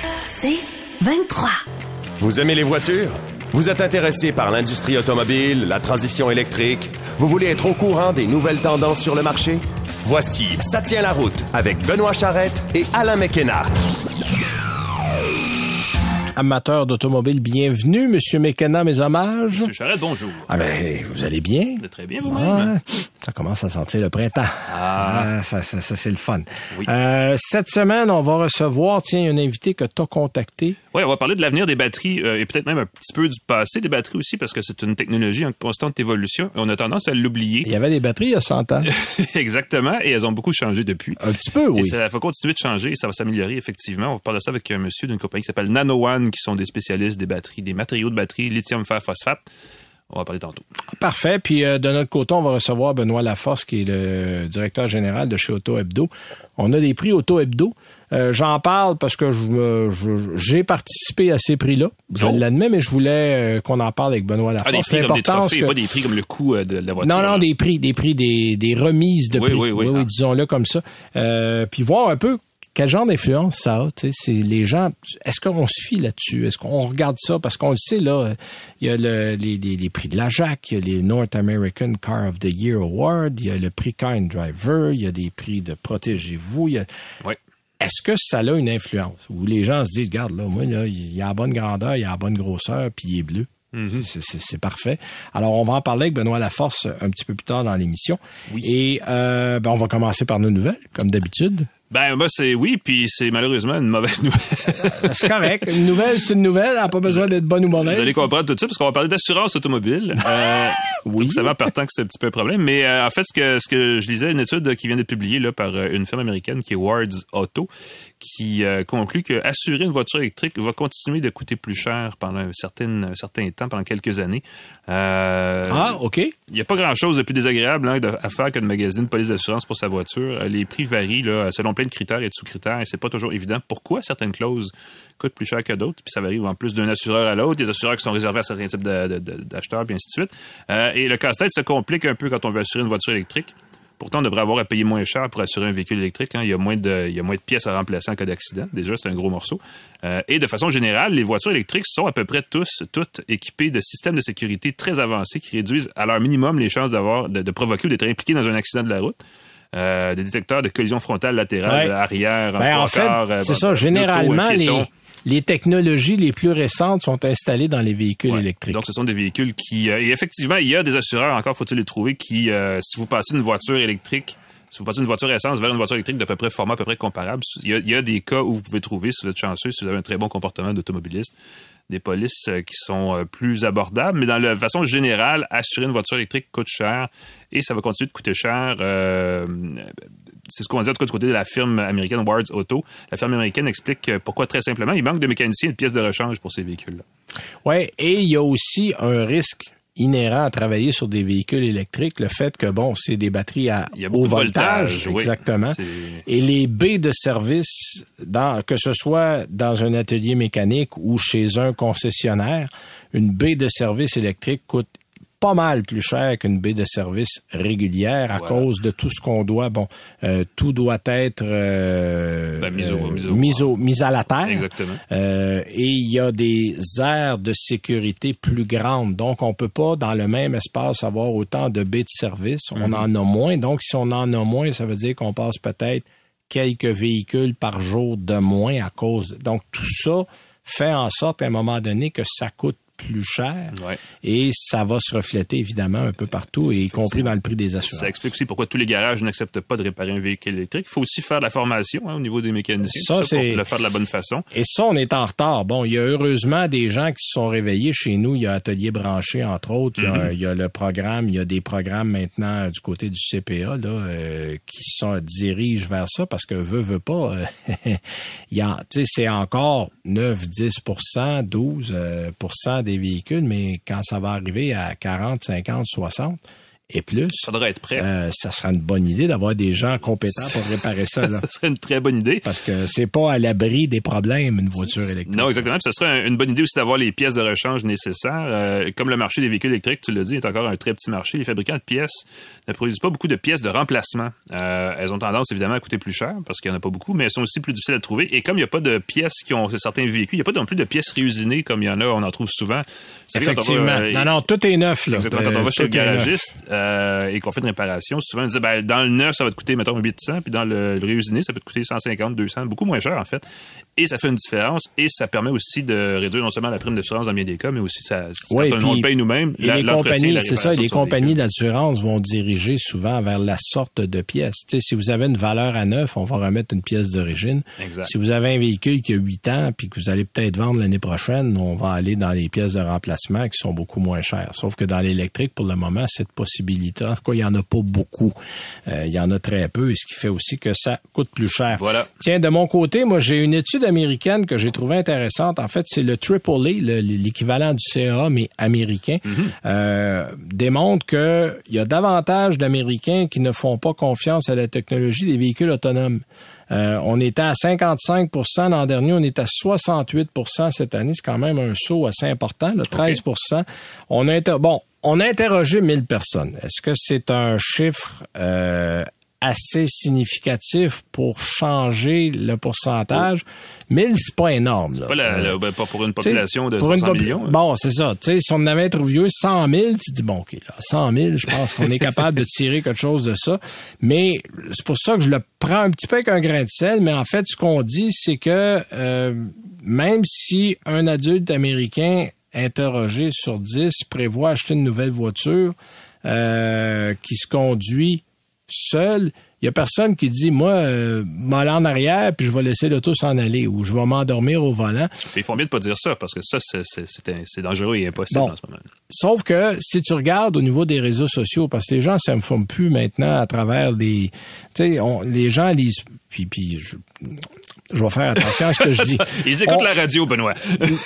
C'est 23. Vous aimez les voitures? Vous êtes intéressé par l'industrie automobile, la transition électrique? Vous voulez être au courant des nouvelles tendances sur le marché? Voici Ça tient la route avec Benoît Charrette et Alain McKenna. Amateurs d'automobile, bienvenue. Monsieur McKenna, mes hommages. Monsieur Charrette, bonjour. Ah ben, vous allez bien? Très bien, vous-même. Ça commence à sentir le printemps. Ça c'est le fun. Oui. Cette semaine, on va recevoir, un invité que tu as contacté. Oui, on va parler de l'avenir des batteries et peut-être même un petit peu du passé des batteries aussi, parce que c'est une technologie en constante évolution et on a tendance à l'oublier. Il y avait des batteries il y a 100 ans. Exactement, et elles ont beaucoup changé depuis. Un petit peu, oui. Et ça va continuer de changer et ça va s'améliorer, effectivement. On va parler de ça avec un monsieur d'une compagnie qui s'appelle Nano One, qui sont des spécialistes des batteries, des matériaux de batterie, lithium, fer, phosphate. On va parler tantôt. Parfait. Puis de notre côté, on va recevoir Benoît Laforce, qui est le directeur général de chez Auto Hebdo. On a des prix Auto Hebdo. J'en parle parce que j'ai participé à ces prix-là. Je l'admets, mais je voulais qu'on en parle avec Benoît Laforce. Des prix comme des trophées, pas des prix comme le coût de la voiture. Non, des prix, des remises de prix. Oui, disons-le comme ça. Puis voir un peu quel genre d'influence ça a, tu sais, c'est les gens, est-ce qu'on se fie là-dessus? Est-ce qu'on regarde ça? Parce qu'on le sait, là, il y a les prix de la JAC, il y a les North American Car of the Year Award, il y a le prix Car and Driver, il y a des prix de Protégez-vous, Oui. Est-ce que ça a une influence? Où les gens se disent, regarde, là, moi, là, il y a la bonne grandeur, il y a la bonne grosseur, puis il est bleu. Mm-hmm. C'est parfait. Alors, on va en parler avec Benoît Laforce un petit peu plus tard dans l'émission. Oui. Et on va commencer par nos nouvelles, comme d'habitude. Moi, c'est oui, puis c'est malheureusement une mauvaise nouvelle. C'est correct. Une nouvelle, c'est une nouvelle. Elle n'a pas besoin d'être bonne ou mauvaise. Vous allez comprendre tout ça, parce qu'on va parler d'assurance automobile. Oui. Vous savez en partant que c'est un petit peu un problème. Mais en fait, ce que je lisais, une étude qui vient d'être publiée là, par une firme américaine qui est Wards Auto, qui conclut que assurer une voiture électrique va continuer de coûter plus cher pendant un certain temps, pendant quelques années. OK. Il n'y a pas grand-chose de plus désagréable à faire que de magasiner une police d'assurance pour sa voiture. Les prix varient là, selon plein de critères et de sous-critères, et c'est pas toujours évident pourquoi certaines clauses coûtent plus cher que d'autres, puis ça varie en plus d'un assureur à l'autre, des assureurs qui sont réservés à certains types d'acheteurs, puis ainsi de suite. Et le casse-tête se complique un peu quand on veut assurer une voiture électrique. Pourtant, on devrait avoir à payer moins cher pour assurer un véhicule électrique. Il y a moins de pièces à remplacer en cas d'accident. Déjà, c'est un gros morceau. Et de façon générale, les voitures électriques sont à peu près toutes équipées de systèmes de sécurité très avancés qui réduisent à leur minimum les chances de provoquer ou d'être impliqué dans un accident de la route. Des détecteurs de collision frontale, latérale, arrière, en fait, c'est ça. Généralement, les technologies les plus récentes sont installées dans les véhicules électriques. Donc, ce sont des véhicules qui... et effectivement, il y a des assureurs, encore faut-il les trouver, qui, si vous passez une voiture électrique, si vous passez une voiture essence vers une voiture électrique d'à peu près format à peu près comparable, il y a des cas où vous pouvez trouver, si vous êtes chanceux, si vous avez un très bon comportement d'automobiliste, des polices qui sont plus abordables. Mais dans la façon générale, assurer une voiture électrique coûte cher et ça va continuer de coûter cher. C'est ce qu'on dit en tout cas du côté de la firme américaine Wards Auto. La firme américaine explique pourquoi très simplement, il manque de mécaniciens et de pièces de rechange pour ces véhicules-là. Oui, et il y a aussi un risque inhérent à travailler sur des véhicules électriques, le fait que, c'est des batteries à haut voltage, exactement. Et les baies de service, que ce soit dans un atelier mécanique ou chez un concessionnaire, une baie de service électrique coûte pas mal plus cher qu'une baie de service régulière à cause de tout ce qu'on doit. Tout doit être mis à la terre. Exactement. Et il y a des aires de sécurité plus grandes. Donc, on peut pas, dans le même espace, avoir autant de baies de service. On en a moins. Donc, si on en a moins, ça veut dire qu'on passe peut-être quelques véhicules par jour de moins à cause. Donc, tout ça fait en sorte, à un moment donné, que ça coûte plus cher et ça va se refléter évidemment un peu partout, y compris dans le prix des assurances. Ça explique aussi pourquoi tous les garages n'acceptent pas de réparer un véhicule électrique. Il faut aussi faire de la formation au niveau des mécaniciens pour le faire de la bonne façon. Et ça, on est en retard. Il y a heureusement des gens qui se sont réveillés chez nous. Il y a Atelier Branché, entre autres. Il y a le programme. Il y a des programmes maintenant du côté du CPA qui dirigent vers ça parce que veut pas. C'est encore 9-10%, 12% des véhicules, mais quand ça va arriver à 40, 50, 60, et plus. Ça devrait être prêt. Ça sera une bonne idée d'avoir des gens compétents pour réparer ça. Là. Ça serait une très bonne idée. Parce que c'est pas à l'abri des problèmes, une voiture électrique. Non, exactement. Puis ça serait une bonne idée aussi d'avoir les pièces de rechange nécessaires. Comme le marché des véhicules électriques, tu l'as dit, est encore un très petit marché. Les fabricants de pièces ne produisent pas beaucoup de pièces de remplacement. Elles ont tendance, évidemment, à coûter plus cher parce qu'il n'y en a pas beaucoup, mais elles sont aussi plus difficiles à trouver. Et comme il n'y a pas de pièces qui ont certains véhicules, il n'y a pas non plus de pièces réusinées comme il y en a, on en trouve souvent. Effectivement. Non, tout est neuf. Là. Exactement. Quand on va chez le garagiste et qu'on fait une réparation, souvent on dit dans le neuf, ça va te coûter, mettons, 800, puis dans le réusiné, ça peut te coûter 150, 200, beaucoup moins cher, en fait. Et ça fait une différence, et ça permet aussi de réduire non seulement la prime d'assurance dans bien des cas, mais aussi on le paye nous-mêmes. Et les compagnies, c'est ça, les compagnies d'assurance vont diriger souvent vers la sorte de pièce. Tu sais, si vous avez une valeur à neuf, on va remettre une pièce d'origine. Exact. Si vous avez un véhicule qui a 8 ans, puis que vous allez peut-être vendre l'année prochaine, on va aller dans les pièces de remplacement qui sont beaucoup moins chères. Sauf que dans l'électrique, pour le moment, cette possibilité, en tout cas, il n'y en a pas beaucoup. Il y en a très peu, et ce qui fait aussi que ça coûte plus cher. Voilà. Tiens, de mon côté, moi, j'ai une étude américaine que j'ai trouvée intéressante. En fait, c'est le AAA, l'équivalent du CAA, mais américain, démontre qu'il y a davantage d'Américains qui ne font pas confiance à la technologie des véhicules autonomes. On était à 55% l'an dernier, on est à 68% cette année. C'est quand même un saut assez important, là, 13%. Okay. On a interrogé 1000 personnes. Est-ce que c'est un chiffre assez significatif pour changer le pourcentage? 1000, c'est pas énorme. Là. Pas pour une population de 300 millions. Bon, c'est ça. Tu sais, si on avait interviewé 100 000, tu dis, bon, OK, là, 100 000, je pense qu'on est capable de tirer quelque chose de ça. Mais c'est pour ça que je le prends un petit peu avec un grain de sel. Mais en fait, ce qu'on dit, c'est que même si un adulte américain interrogé sur 10 prévoit acheter une nouvelle voiture qui se conduit seul, il y a personne qui dit, moi, m'aller en arrière, puis je vais laisser l'auto s'en aller, ou je vais m'endormir au volant. Ils font bien de pas dire ça, parce que ça, c'est dangereux et impossible en ce moment. Sauf que, si tu regardes au niveau des réseaux sociaux, parce que les gens s'informent plus maintenant à travers des... Tu sais, les gens lisent... Puis je vais faire attention à ce que je dis. Ils écoutent la radio, Benoît.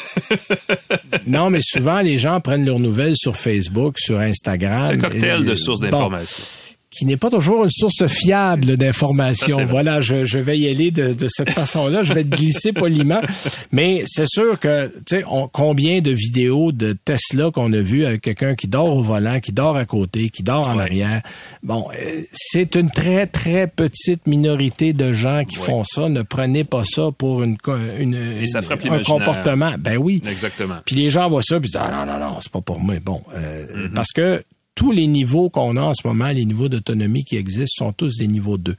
Non, mais souvent, les gens prennent leurs nouvelles sur Facebook, sur Instagram. C'est un cocktail de sources d'informations. Qui n'est pas toujours une source fiable d'informations. Voilà, je vais y aller de cette façon-là. Je vais te glisser poliment. Mais c'est sûr que, tu sais, combien de vidéos de Tesla qu'on a vues avec quelqu'un qui dort au volant, qui dort à côté, qui dort en arrière. Bon, c'est une très, très petite minorité de gens qui font ça. Ne prenez pas ça pour un comportement. Ben oui. Exactement. Puis les gens voient ça puis disent, non, c'est pas pour moi. Bon, parce que tous les niveaux qu'on a en ce moment, les niveaux d'autonomie qui existent, sont tous des niveaux 2.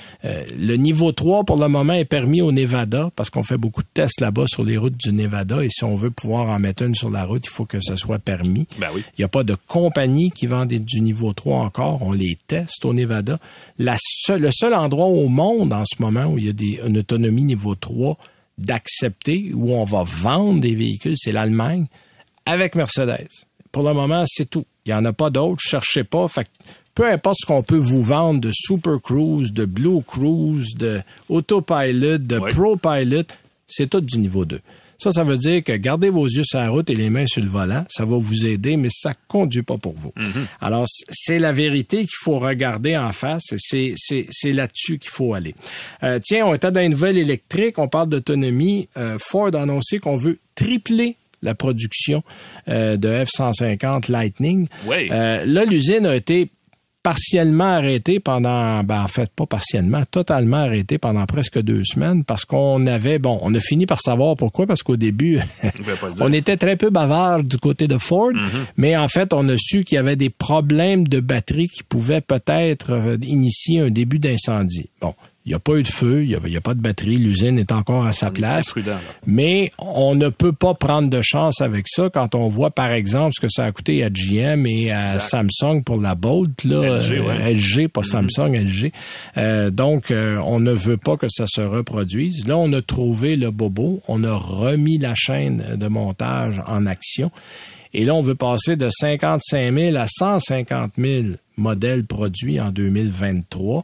Le niveau 3, pour le moment, est permis au Nevada, parce qu'on fait beaucoup de tests là-bas sur les routes du Nevada, et si on veut pouvoir en mettre une sur la route, il faut que ça soit permis. Ben oui. Il n'y a pas de compagnie qui vend du niveau 3 encore. On les teste au Nevada. Le seul endroit au monde en ce moment où il y a une autonomie niveau 3 d'accepter, où on va vendre des véhicules, c'est l'Allemagne, avec Mercedes. Pour le moment, c'est tout. Il n'y en a pas d'autres, cherchez pas. Fait que peu importe ce qu'on peut vous vendre de Super Cruise, de Blue Cruise, de Autopilot, de ProPilot, c'est tout du niveau 2. Ça veut dire que gardez vos yeux sur la route et les mains sur le volant. Ça va vous aider, mais ça conduit pas pour vous. Alors, c'est la vérité qu'il faut regarder en face. C'est là-dessus qu'il faut aller. Tiens, on était dans une nouvelle électrique. On parle d'autonomie. Ford a annoncé qu'on veut tripler la production de F-150 Lightning. Oui. Là, l'usine a été partiellement arrêtée pendant, en fait, pas partiellement, totalement arrêtée pendant presque 2 semaines parce qu'on avait, on a fini par savoir pourquoi, parce qu'au début, on était très peu bavard du côté de Ford, mais en fait, on a su qu'il y avait des problèmes de batterie qui pouvaient peut-être initier un début d'incendie. Bon. Il n'y a pas eu de feu, il n'y a pas de batterie, l'usine est encore à sa place. Prudent, mais on ne peut pas prendre de chance avec ça quand on voit, par exemple, ce que ça a coûté à GM et à Samsung pour la Bolt, là, LG, pas Samsung, LG. Donc, on ne veut pas que ça se reproduise. Là, on a trouvé le bobo, on a remis la chaîne de montage en action. Et là, on veut passer de 55 000 à 150 000 modèles produits en 2023.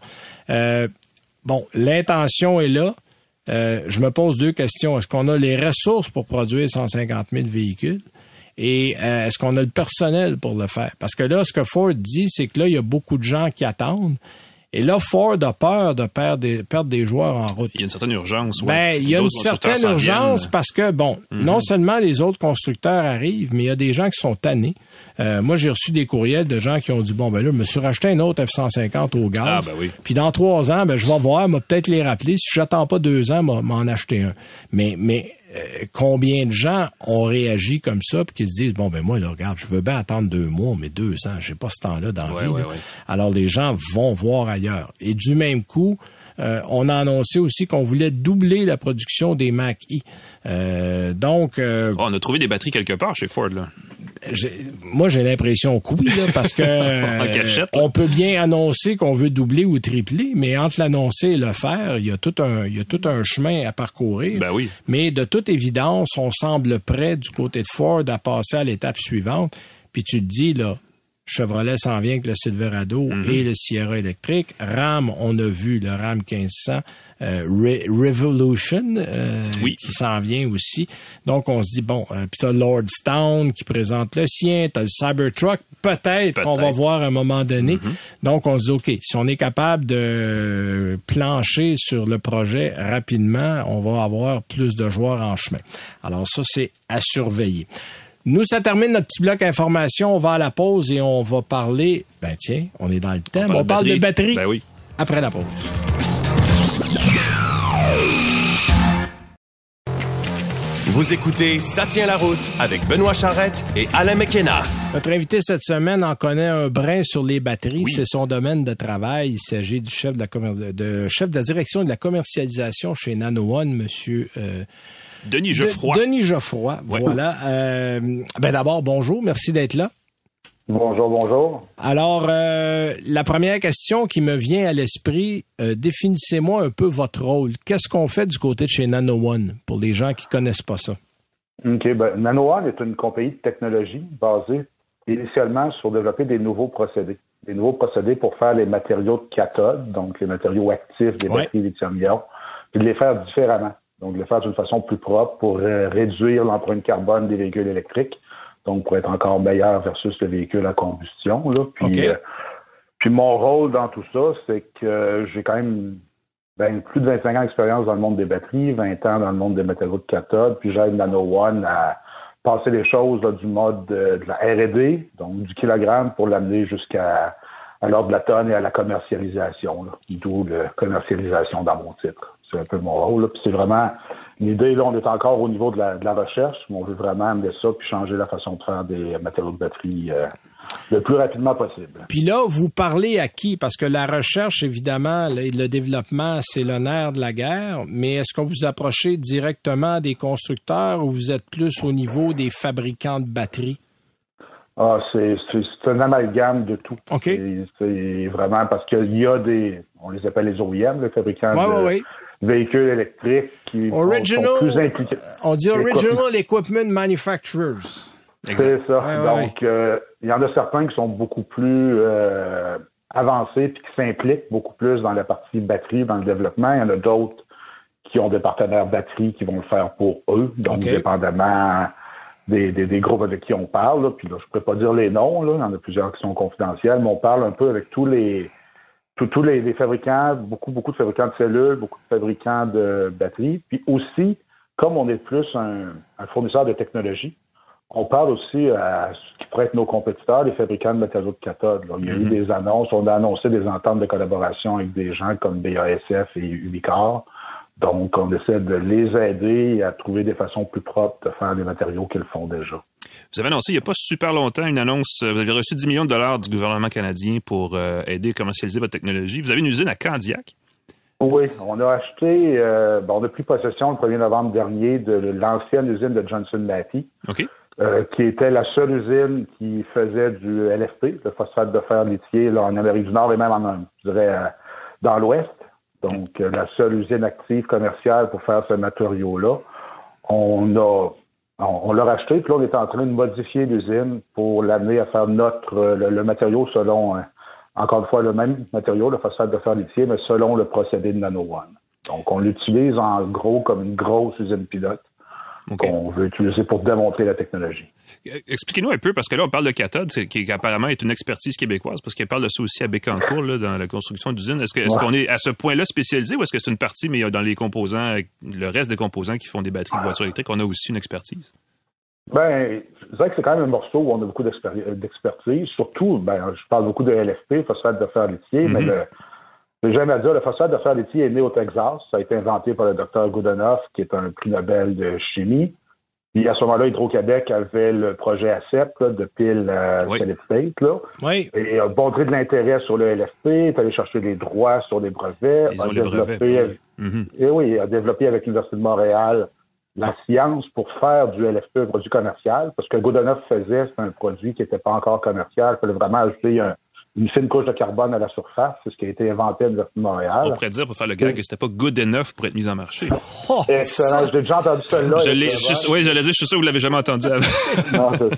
Bon, l'intention est là. Je me pose 2 questions. Est-ce qu'on a les ressources pour produire 150 000 véhicules? Et est-ce qu'on a le personnel pour le faire? Parce que là, ce que Ford dit, c'est que là, il y a beaucoup de gens qui attendent. Et là, Ford a peur de perdre des joueurs en route. Il y a une certaine urgence. Il y a une certaine urgence parce que, non seulement les autres constructeurs arrivent, mais il y a des gens qui sont tannés. Moi, j'ai reçu des courriels de gens qui ont dit, là, je me suis racheté un autre F-150 au gaz. Ah, ben oui. Puis dans 3 ans, je vais voir, peut-être les rappeler. Si j'attends pas 2 ans, m'en acheter un. Mais combien de gens ont réagi comme ça puis qui se disent, moi, là, regarde, je veux bien attendre 2 mois, mais 2 ans, j'ai pas ce temps-là dans la vie. Ouais. Alors, les gens vont voir ailleurs. Et du même coup, on a annoncé aussi qu'on voulait doubler la production des Mach-E. On a trouvé des batteries quelque part chez Ford, là. Moi, j'ai l'impression que oui, là, parce que on peut bien annoncer qu'on veut doubler ou tripler, mais entre l'annoncer et le faire, il y a tout un chemin à parcourir. Ben oui. Mais de toute évidence, on semble prêt du côté de Ford à passer à l'étape suivante. Puis tu te dis, là, Chevrolet s'en vient avec le Silverado et le Sierra électrique. RAM, on a vu le RAM 1500. Revolution qui s'en vient aussi. Donc, on se dit, puis t'as Lordstown qui présente le sien, t'as le Cybertruck, peut-être qu'on va voir à un moment donné. Donc, on se dit, OK, si on est capable de plancher sur le projet rapidement, on va avoir plus de joueurs en chemin. Alors ça, c'est à surveiller. Nous, ça termine notre petit bloc information. On va à la pause et on va parler... on est dans le thème. On parle de batterie. Ben oui. Après la pause. Vous écoutez Ça tient la route avec Benoît Charrette et Alain McKenna. Notre invité cette semaine en connaît un brin sur les batteries. Oui. C'est son domaine de travail. Il s'agit du chef de la direction de la commercialisation chez Nano One, monsieur... Denis Geoffroy. Denis Geoffroy, voilà. D'abord, bonjour, merci d'être là. Bonjour. Alors, la première question qui me vient à l'esprit, définissez-moi un peu votre rôle. Qu'est-ce qu'on fait du côté de chez Nano One, pour les gens qui connaissent pas ça? OK, Nano One est une compagnie de technologie basée initialement sur développer des nouveaux procédés. Des nouveaux procédés pour faire les matériaux de cathode, donc les matériaux actifs des batteries lithium-ion, puis de les faire différemment. Donc, de le faire d'une façon plus propre pour réduire l'empreinte carbone des véhicules électriques. Donc, pour être encore meilleur versus le véhicule à combustion. Là. Puis mon rôle dans tout ça, c'est que j'ai quand même plus de 25 ans d'expérience dans le monde des batteries, 20 ans dans le monde des matériaux de cathode. Puis j'aide Nano One à passer les choses là, du mode de la R&D, donc du kilogramme, pour l'amener jusqu'à l'ordre de la tonne et à la commercialisation. Là. D'où la commercialisation dans mon titre. C'est un peu mon rôle. Là. Puis c'est vraiment l'idée, là, on est encore au niveau de la recherche, mais on veut vraiment amener ça puis changer la façon de faire des matériaux de batterie le plus rapidement possible. Puis là, vous parlez à qui? Parce que la recherche, évidemment, le développement, c'est le nerf de la guerre, mais est-ce qu'on vous approchez directement des constructeurs ou vous êtes plus au niveau des fabricants de batteries? Ah, c'est un amalgame de tout. OK. C'est vraiment parce qu'il y a on les appelle les OEM, les fabricants de véhicules électriques qui sont plus impliqués. On dit Original Equipment Manufacturers. C'est ça. Donc, il y en a certains qui sont beaucoup plus avancés puis qui s'impliquent beaucoup plus dans la partie batterie, dans le développement. Il y en a d'autres qui ont des partenaires batterie qui vont le faire pour eux. Donc, dépendamment des groupes avec qui on parle. Là. Puis là, je ne pourrais pas dire les noms. Là. Il y en a plusieurs qui sont confidentiels, mais on parle un peu avec tous les fabricants, beaucoup de fabricants de cellules, beaucoup de fabricants de batteries. Puis aussi, comme on est plus un fournisseur de technologie, on parle aussi à ce qui pourrait être nos compétiteurs, les fabricants de matériaux de cathode. Là. Il y a eu des annonces, on a annoncé des ententes de collaboration avec des gens comme BASF et Umicore. Donc, on essaie de les aider à trouver des façons plus propres de faire des matériaux qu'ils font déjà. Vous avez annoncé il n'y a pas super longtemps une annonce, vous avez reçu 10 millions de dollars du gouvernement canadien pour aider à commercialiser votre technologie. Vous avez une usine à Candiac? Oui, on a acheté, on a pris possession le 1er novembre dernier de l'ancienne usine de Johnson Matthey. OK. Qui était la seule usine qui faisait du LFP, le phosphate de fer lithier, là, en Amérique du Nord et même dans l'Ouest. Donc, la seule usine active commerciale pour faire ce matériau-là. On l'a racheté, puis là, on est en train de modifier l'usine pour l'amener à faire le matériau selon, encore une fois, le même matériau, le phosphate de fer lithier, mais selon le procédé de Nano One. Donc, on l'utilise en gros comme une grosse usine pilote qu'on veut utiliser pour démontrer la technologie. Expliquez-nous un peu, parce que là, on parle de cathode, qui apparemment est une expertise québécoise, parce qu'on parle de ça aussi à Bécancour, là, dans la construction d'usines. Est-ce qu'on est à ce point-là spécialisé, ou est-ce que c'est une partie, mais dans les composants, le reste des composants qui font des batteries de voitures électriques, on a aussi une expertise? Ben, je dirais que c'est quand même un morceau où on a beaucoup d'expertise. Surtout, je parle beaucoup de LFP, phosphate de fer lithier, mais j'aime à dire, le phosphate de fer lithier est né au Texas. Ça a été inventé par le Dr Goodenough, qui est un prix Nobel de chimie. Puis à ce moment-là, Hydro-Québec avait le projet ACEP de pile solid state. Là. Oui. Et a montré de l'intérêt sur le LFP, est allé chercher les droits sur les brevets. Ils ont les brevets. Et oui, a développé avec l'Université de Montréal la science pour faire du LFP un produit commercial. Parce que Goodenough faisait, c'est un produit qui n'était pas encore commercial. Il fallait vraiment ajouter une fine couche de carbone à la surface. C'est ce qui a été inventé à l'Université de Montréal. On pourrait dire, pour faire le gag, que c'était pas good enough pour être mis en marché. Excellent. J'ai déjà entendu celle-là. J'allais dire, je suis sûr que vous l'avez jamais entendu avant. Non, c'est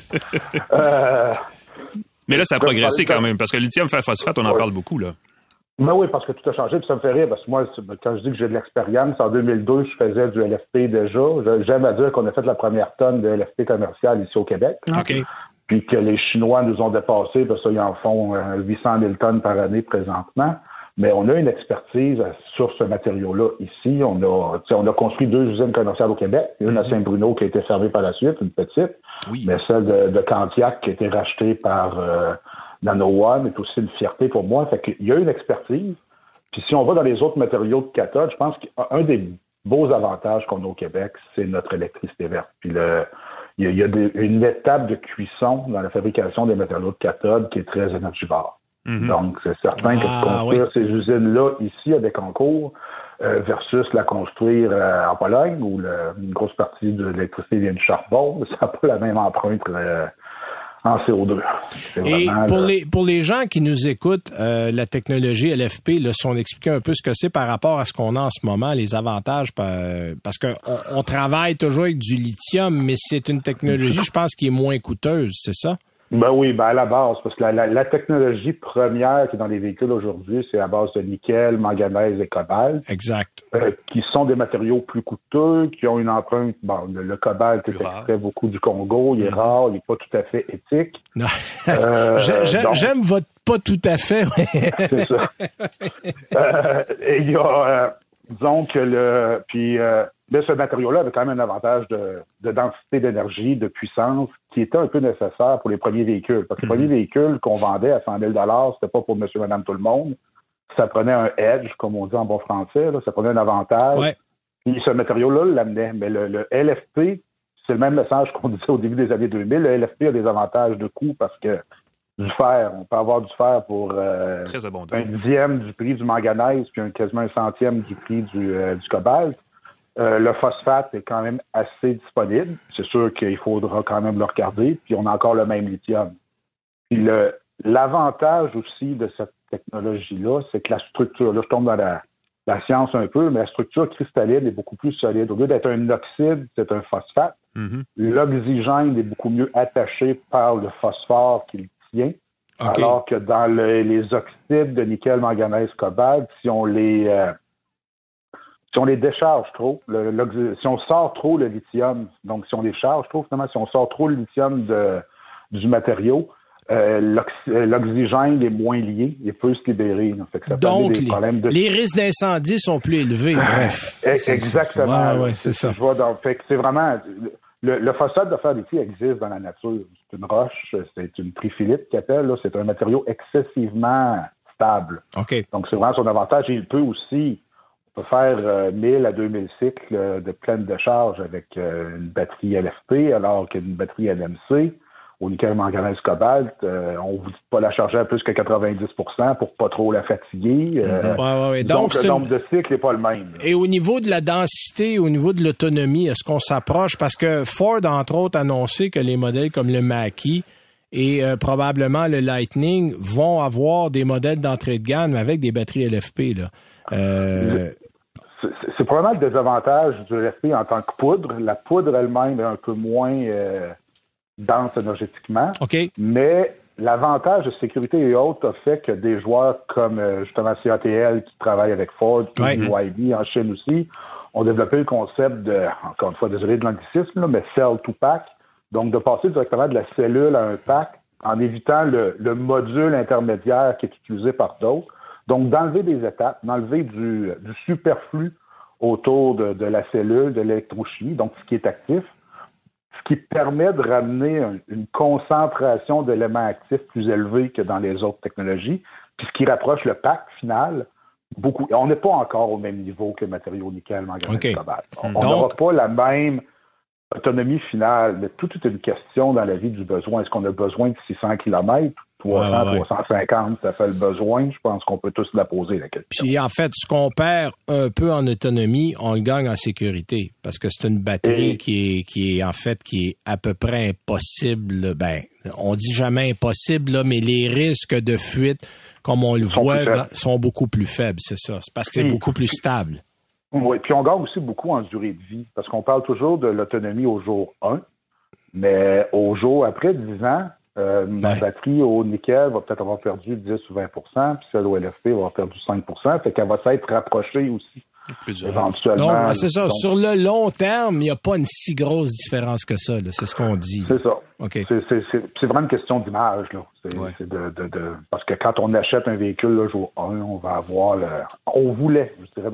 ça. Mais là, ça a progressé quand même, parce que le lithium fer phosphate, on en parle beaucoup, là. Ben oui, parce que tout a changé, puis ça me fait rire, parce que moi, quand je dis que j'ai de l'expérience, en 2002, je faisais du LFP déjà. J'aime à dire qu'on a fait la première tonne de LFP commercial ici au Québec. OK. Puis que les Chinois nous ont dépassés, parce qu'ils en font 800 000 tonnes par année présentement. Mais on a une expertise sur ce matériau-là ici. On a construit 2 usines commerciales au Québec. Une à Saint-Bruno qui a été fermée par la suite, une petite. Oui. Mais celle de Candiac qui a été rachetée par NanoOne est aussi une fierté pour moi. Fait qu'il y a une expertise. Puis si on va dans les autres matériaux de cathode, je pense qu'un des beaux avantages qu'on a au Québec, c'est notre électricité verte. Puis il y a une étape de cuisson dans la fabrication des matériaux de cathode qui est très énergivore. Donc, c'est certain que de construire ces usines-là ici à Bécancour versus la construire en Pologne où une grosse partie de l'électricité vient du charbon, ça n'a pas la même empreinte en CO2. Et pour les gens qui nous écoutent, la technologie LFP, là, si on expliquait un peu ce que c'est par rapport à ce qu'on a en ce moment, les avantages, parce qu'on travaille toujours avec du lithium, mais c'est une technologie, je pense, qui est moins coûteuse, c'est ça? Ben oui, à la base, parce que la technologie première qui est dans les véhicules aujourd'hui, c'est à base de nickel, manganèse et cobalt. Exact. Qui sont des matériaux plus coûteux, qui ont une empreinte, le cobalt est extrait beaucoup du Congo, il est rare, il n'est pas tout à fait éthique. Non. J'aime votre pas tout à fait. C'est ça. Et il y a, disons que ce matériau-là avait quand même un avantage de densité d'énergie, de puissance, qui était un peu nécessaire pour les premiers véhicules. Parce que les premiers véhicules qu'on vendait à 100 000 $, c'était pas pour monsieur, madame, tout le monde. Ça prenait un edge, comme on dit en bon français, là, ça prenait un avantage. Ouais. Puis ce matériau-là l'amenait. Mais le LFP, c'est le même message qu'on disait au début des années 2000. Le LFP a des avantages de coût parce que du fer, on peut avoir du fer pour très abondant. 1/10 du prix du manganèse, puis quasiment 1/100 du prix du cobalt. Le phosphate est quand même assez disponible. C'est sûr qu'il faudra quand même le regarder. Puis on a encore le même lithium. Puis l'avantage aussi de cette technologie-là, c'est que la structure, là je tombe dans la science un peu, mais la structure cristalline est beaucoup plus solide. Au lieu d'être un oxyde, c'est un phosphate. L'oxygène est beaucoup mieux attaché par le phosphore qui le tient. Okay. Alors que dans les oxydes de nickel, manganèse, cobalt, si on les décharge trop, si on sort trop le lithium, donc si on les charge trop, finalement, si on sort trop le lithium du matériau, l'oxygène est moins lié, il peut se libérer. Fait que ça donc, les risques d'incendie sont plus élevés, bref. Exactement. Ouais, c'est ça. Fait que c'est vraiment... Le phosphate de fer lithium existe dans la nature. C'est une roche, c'est une trifilite qu'il appelle, là. C'est un matériau excessivement stable. Okay. Donc, c'est vraiment son avantage. Et il peut aussi... On peut faire 1000 à 2000 cycles de pleine décharge avec une batterie LFP, alors qu'une batterie NMC, au nickel, manganèse, cobalt, on ne vous dit pas la charger à plus que 90% pour pas trop la fatiguer. Donc, le nombre de cycles n'est pas le même. Et au niveau de la densité, au niveau de l'autonomie, est-ce qu'on s'approche? Parce que Ford, entre autres, a annoncé que les modèles comme le Mach-E et probablement le Lightning vont avoir des modèles d'entrée de gamme avec des batteries LFP, là. C'est probablement le désavantage du LFP en tant que poudre. La poudre elle-même est un peu moins dense énergétiquement. Okay. Mais l'avantage de sécurité et autres a fait que des joueurs comme justement CATL qui travaillent avec Ford, BYD en Chine aussi, ont développé le concept de, encore une fois, désolé de l'anglicisme, là, mais cell to pack. Donc, de passer directement de la cellule à un pack en évitant le module intermédiaire qui est utilisé par d'autres. Donc, d'enlever des étapes, d'enlever du superflu autour de la cellule, de l'électrochimie, donc ce qui est actif, ce qui permet de ramener une concentration d'éléments actifs plus élevée que dans les autres technologies, puis ce qui rapproche le pack final beaucoup. On n'est pas encore au même niveau que le matériau nickel, manganèse, cobalt. On n'aura pas la même autonomie finale, mais tout est une question dans la vie du besoin. Est-ce qu'on a besoin de 600 km? 300, 350, ça fait le besoin. Je pense qu'on peut tous la poser, la question. Puis, en fait, ce qu'on perd un peu en autonomie, on le gagne en sécurité. Parce que c'est une batterie qui est à peu près impossible. Ben, on dit jamais impossible, là, mais les risques de fuite, comme on le voit, sont beaucoup plus faibles, c'est ça. C'est parce que c'est beaucoup plus stable. Oui, puis on gagne aussi beaucoup en durée de vie. Parce qu'on parle toujours de l'autonomie au jour 1, mais au jour après 10 ans, ma batterie au nickel va peut-être avoir perdu 10 ou 20 puis celle au LFP va avoir perdu 5 fait qu'elle va s'être rapprochée aussi. Éventuellement. Non, c'est ça. Donc, sur le long terme, il n'y a pas une si grosse différence que ça. Là. C'est ce qu'on dit. C'est ça. Okay. C'est vraiment une question d'image. Là. C'est parce que quand on achète un véhicule le jour 1, on va avoir on voulait,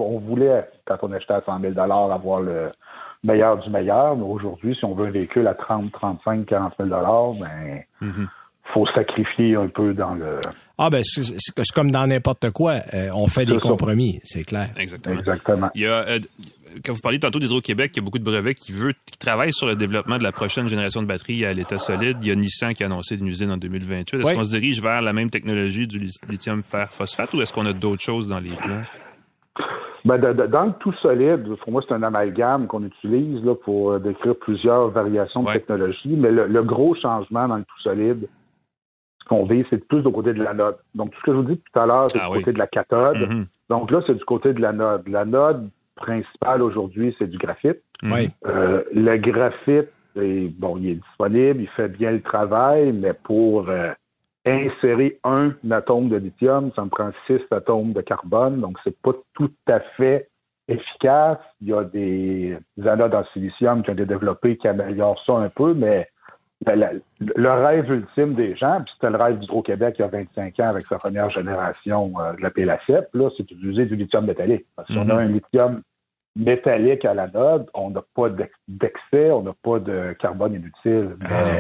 quand on achetait à 100 000 avoir le meilleur du meilleur. Mais aujourd'hui, si on veut un véhicule à 30, 35, 40 000 ben, faut sacrifier un peu dans le... Ah ben c'est comme dans n'importe quoi, on fait des compromis, c'est clair. Exactement. Il y a, quand vous parliez tantôt d'Hydro-Québec, il y a beaucoup de brevets qui travaillent sur le développement de la prochaine génération de batteries à l'état solide. Il y a Nissan qui a annoncé une usine en 2028. Est-ce qu'on se dirige vers la même technologie du lithium fer phosphate ou est-ce qu'on a d'autres choses dans les plans? Ben dans le tout solide, pour moi, c'est un amalgame qu'on utilise là, pour décrire plusieurs variations de technologie, mais le gros changement dans le tout solide, qu'on vise, c'est plus du côté de l'anode. Donc, tout ce que je vous dis tout à l'heure, c'est du côté de la cathode. Donc là, c'est du côté de l'anode. L'anode principale aujourd'hui, c'est du graphite. Le graphite, il est disponible, il fait bien le travail, mais pour insérer un atome de lithium, ça me prend 6 atomes de carbone. Donc, c'est pas tout à fait efficace. Il y a des anodes en silicium qui ont été développées qui améliorent ça un peu, mais le rêve ultime des gens, puis c'était le rêve d'Hydro-Québec il y a 25 ans avec sa première génération de la PLACEP, là, c'est d'utiliser du lithium métallique. Parce que si on a un lithium métallique à l'anode, on n'a pas d'excès, on n'a pas de carbone inutile.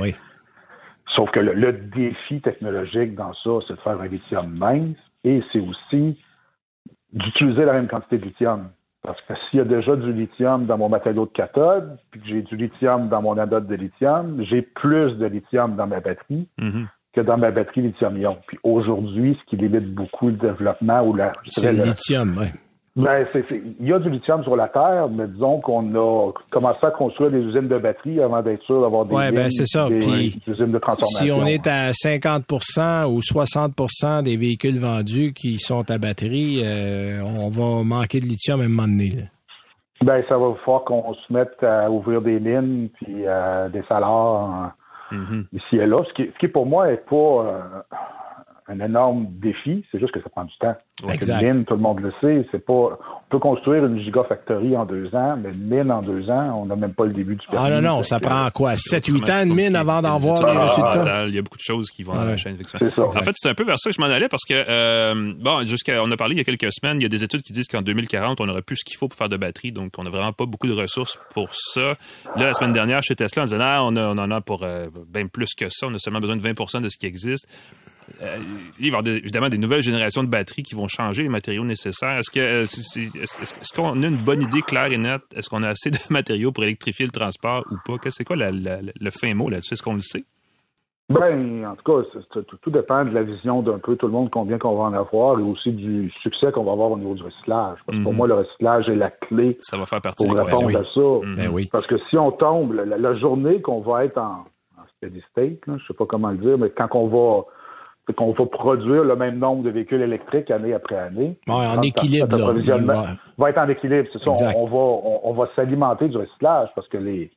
Sauf que le défi technologique dans ça, c'est de faire un lithium mince et c'est aussi d'utiliser la même quantité de lithium. Parce que s'il y a déjà du lithium dans mon matériau de cathode, puis que j'ai du lithium dans mon anode de lithium, j'ai plus de lithium dans ma batterie que dans ma batterie lithium-ion. Puis aujourd'hui, ce qui limite beaucoup le développement c'est le lithium, oui. Ben, il y a du lithium sur la Terre, mais disons qu'on a commencé à construire des usines de batteries avant d'être sûr d'avoir des usines de transformation. Si on est à 50% ou 60% des véhicules vendus qui sont à batterie, on va manquer de lithium à un moment donné. Là. Ben, ça va falloir qu'on se mette à ouvrir des mines puis des salaires ici et là. Ce qui pour moi est pas un énorme défi, c'est juste que ça prend du temps. Exact. Une mine, tout le monde le sait, c'est pas... On peut construire une gigafactory en 2 ans, mais une mine en 2 ans, on n'a même pas le début du permis. Ah non, ça prend quoi? 7-8 ans de mine avant d'en voir les résultats? Il y a beaucoup de choses qui vont dans la chaîne, effectivement. En fait, c'est un peu vers ça que je m'en allais parce que, on a parlé il y a quelques semaines, il y a des études qui disent qu'en 2040, on n'aura plus ce qu'il faut pour faire de batteries, donc on n'a vraiment pas beaucoup de ressources pour ça. Là, la semaine dernière, chez Tesla, on disait, on en a pour bien plus que ça, on a seulement besoin de 20% de ce qui existe. Il va y avoir évidemment des nouvelles générations de batteries qui vont changer les matériaux nécessaires. Est-ce qu'on a une bonne idée claire et nette? Est-ce qu'on a assez de matériaux pour électrifier le transport ou pas? C'est quoi le fin mot là-dessus? Est-ce qu'on le sait? Ben, en tout cas, tout dépend de la vision d'un peu tout le monde, combien qu'on va en avoir et aussi du succès qu'on va avoir au niveau du recyclage. Parce que pour moi, le recyclage est la clé ça va faire partie pour répondre à ça. Ben oui. Parce que si on tombe, la journée qu'on va être en steady state, là, je sais pas comment le dire, mais quand on va produire le même nombre de véhicules électriques année après année. En équilibre, là. Va être en équilibre, c'est ça. On va s'alimenter du recyclage parce que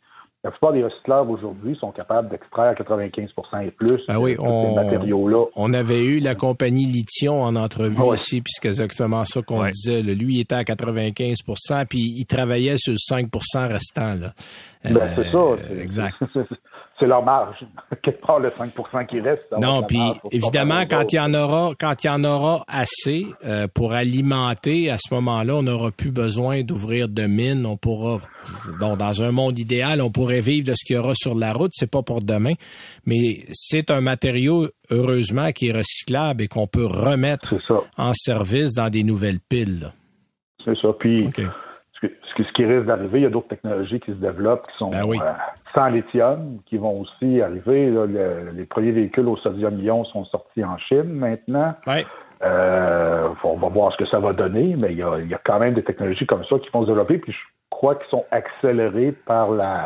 La plupart des recycleurs aujourd'hui sont capables d'extraire 95% et plus de ces matériaux-là. On avait eu la compagnie Lithium en entrevue ici, puis c'est exactement ça qu'on disait. Là. Lui, il était à 95%, puis il travaillait sur le 5% restant. Là. C'est ça. Exact. C'est leur marge. Quelque part, le 5% qui reste. Non, puis évidemment, quand il y en aura assez pour alimenter, à ce moment-là, on n'aura plus besoin d'ouvrir de mines. On pourra, dans un monde idéal, on pourrait vivre de ce qu'il y aura sur la route. C'est pas pour demain, mais c'est un matériau, heureusement, qui est recyclable et qu'on peut remettre en service dans des nouvelles piles. Là. C'est ça. Puis, ce qui risque d'arriver, il y a d'autres technologies qui se développent qui sont sans lithium, qui vont aussi arriver. Là, les premiers véhicules au sodium-ion sont sortis en Chine maintenant. Ouais. On va voir ce que ça va donner, mais il y a quand même des technologies comme ça qui vont se développer, puis je crois qu'ils sont accélérés par la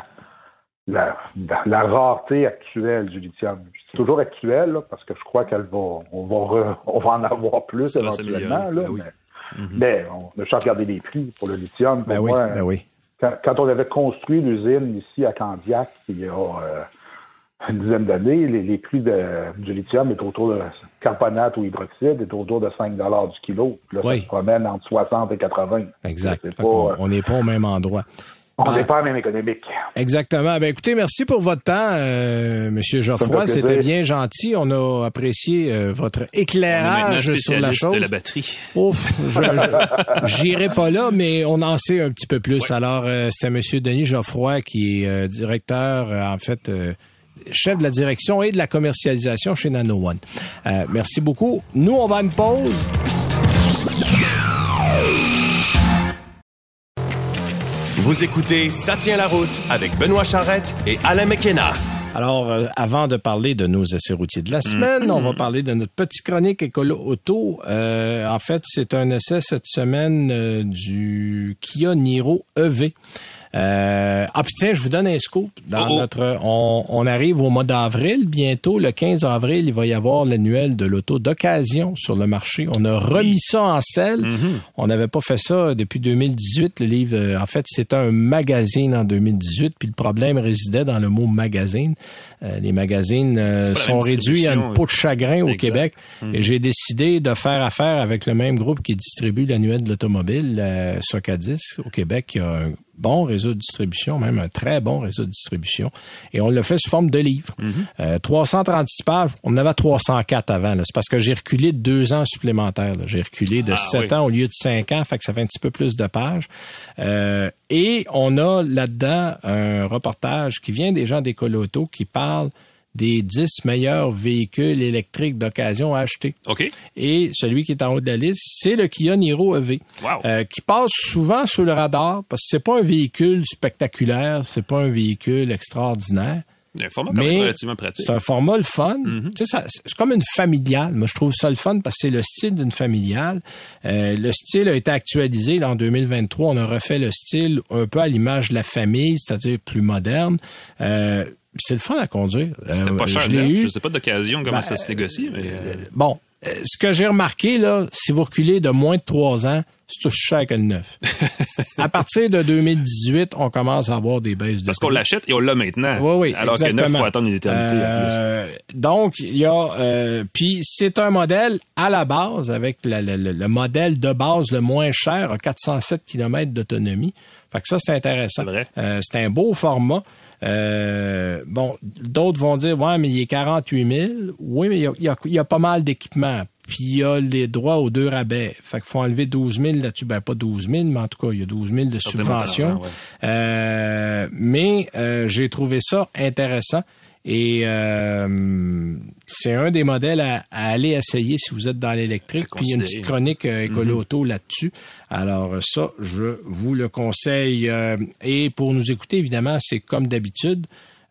rareté actuelle du lithium. C'est toujours actuel, là, parce que je crois on va en avoir plus éventuellement. Là, mais on a juste regardé les prix pour le lithium. Quand on avait construit l'usine ici à Candiac, il y a une dizaine d'années, les prix du lithium étaient autour de carbonate ou hydroxyde, étaient autour de 5 $ du kilo. Là, ça se promène entre 60 et 80. Exact. On n'est pas au même endroit. On n'est pas même économique. Exactement. Ben écoutez, merci pour votre temps, Monsieur Geoffroy. C'était bien gentil. On a apprécié votre éclairage sur la chose. De la batterie. Ouf, j'irai pas là, mais on en sait un petit peu plus. Alors, c'était Monsieur Denis Geoffroy qui est directeur, chef de la direction et de la commercialisation chez Nano One. Merci beaucoup. Nous, on va à une pause. Vous écoutez Ça tient la route avec Benoît Charrette et Alain McKenna. Alors, avant de parler de nos essais routiers de la semaine, on va parler de notre petite chronique Écolo Auto. En fait, c'est un essai cette semaine du Kia Niro EV. Puis tiens, je vous donne un scoop. On arrive au mois d'avril, bientôt, le 15 avril, il va y avoir l'annuel de l'auto d'occasion sur le marché. On a remis ça en selle. On n'avait pas fait ça depuis 2018. Le livre, en fait, c'était un magazine en 2018, puis le problème résidait dans le mot magazine. Les magazines sont réduits à une peau de chagrin au Québec. Et j'ai décidé de faire affaire avec le même groupe qui distribue l'annuel de l'automobile, Socadis, au Québec, qui a un bon réseau de distribution, même un très bon réseau de distribution. Et on l'a fait sous forme de livre. 336 pages. On en avait 304 avant. Là. C'est parce que j'ai reculé de 2 ans supplémentaires. Là. J'ai reculé de 7 ans au lieu de 5 ans. Fait que ça fait un petit peu plus de pages. Et on a là-dedans un reportage qui vient des gens d'Écolo Auto qui parlent des 10 meilleurs véhicules électriques d'occasion à acheter. OK. Et celui qui est en haut de la liste, c'est le Kia Niro EV, qui passe souvent sous le radar parce que c'est pas un véhicule spectaculaire, c'est pas un véhicule extraordinaire. Un format quand même relativement pratique. C'est un format le fun. Tu sais, c'est comme une familiale. Moi, je trouve ça le fun parce que c'est le style d'une familiale. Le style a été actualisé là, en 2023. On a refait le style un peu à l'image de la famille, c'est-à-dire plus moderne. C'est le fun à conduire. C'était pas cher. Je sais pas d'occasion comment ça se négocie. Mais ce que j'ai remarqué, là, si vous reculez de moins de 3 ans, c'est tout cher que le neuf. À partir de 2018, on commence à avoir des baisses de Parce qu'on l'achète et on l'a maintenant. Oui, alors exactement. que neuf, il faut attendre une éternité en plus. Donc, il y a... puis c'est un modèle à la base, avec le modèle de base le moins cher, à 407 km d'autonomie. Fait que ça, c'est intéressant. C'est vrai. C'est un beau format. D'autres vont dire, ouais, mais il est 48 000. Oui, mais il y a pas mal d'équipements. Puis il y a les droits aux 2 rabais. Fait qu'il faut enlever 12 000 là-dessus. Ben, pas 12 000, mais en tout cas, il y a 12 000 de subventions. Mais j'ai trouvé ça intéressant. Et c'est un des modèles à aller essayer si vous êtes dans l'électrique. Puis il y a une petite chronique Écolo Auto là-dessus. Alors ça, je vous le conseille. Et pour nous écouter, évidemment, c'est comme d'habitude.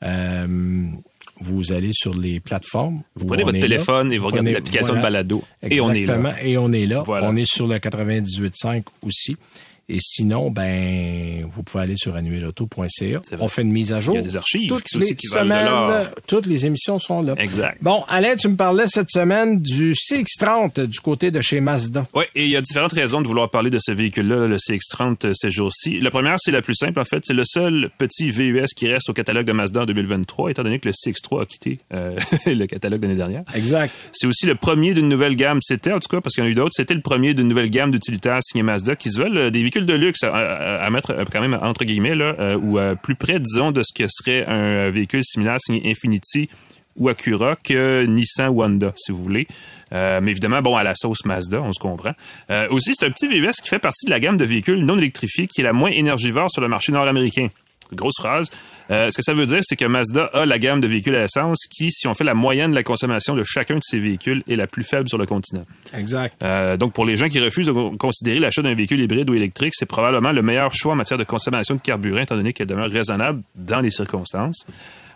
Vous allez sur les plateformes. Vous prenez votre téléphone et vous regardez l'application de balado. Et on est là. Et on est là. Voilà. On est sur le 98.5 aussi. Et sinon, vous pouvez aller sur annuelauto.ca. On fait une mise à jour. Il y a des archives toutes les semaines. Toutes les émissions sont là. Exact. Bon, Alain, tu me parlais cette semaine du CX-30 du côté de chez Mazda. Oui, et il y a différentes raisons de vouloir parler de ce véhicule-là, le CX-30, ces jours-ci. La première, c'est la plus simple, en fait. C'est le seul petit VUS qui reste au catalogue de Mazda en 2023, étant donné que le CX-3 a quitté le catalogue l'année dernière. Exact. C'est aussi le premier d'une nouvelle gamme. C'était, en tout cas, parce qu'il y en a eu d'autres, c'était le premier d'une nouvelle gamme d'utilitaires signés Mazda qui se veulent des véhicules de luxe à mettre quand même entre guillemets là, ou plus près, disons, de ce que serait un véhicule similaire signé Infiniti ou Acura que Nissan ou Honda, si vous voulez. Mais évidemment, à la sauce Mazda, on se comprend. Aussi, c'est un petit VUS qui fait partie de la gamme de véhicules non électrifiés qui est la moins énergivore sur le marché nord-américain. Grosse phrase. Ce que ça veut dire, c'est que Mazda a la gamme de véhicules à essence qui, si on fait la moyenne de la consommation de chacun de ces véhicules, est la plus faible sur le continent. Exact. Donc, pour les gens qui refusent de considérer l'achat d'un véhicule hybride ou électrique, c'est probablement le meilleur choix en matière de consommation de carburant, étant donné qu'elle demeure raisonnable dans les circonstances.